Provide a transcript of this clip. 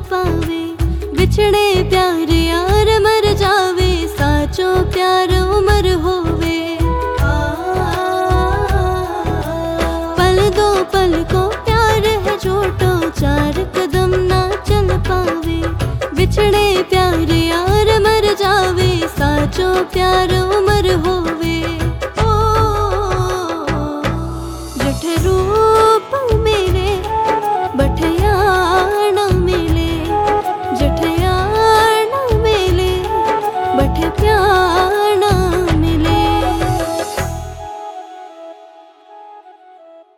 पावे। बिछड़े प्यार यार मर जावे, साचो प्यार उमर होवे। पल दो पल को प्यार है झूठो, चार कदम ना चल पावे। बिछड़े प्यार यार मर जावे, साचो प्यार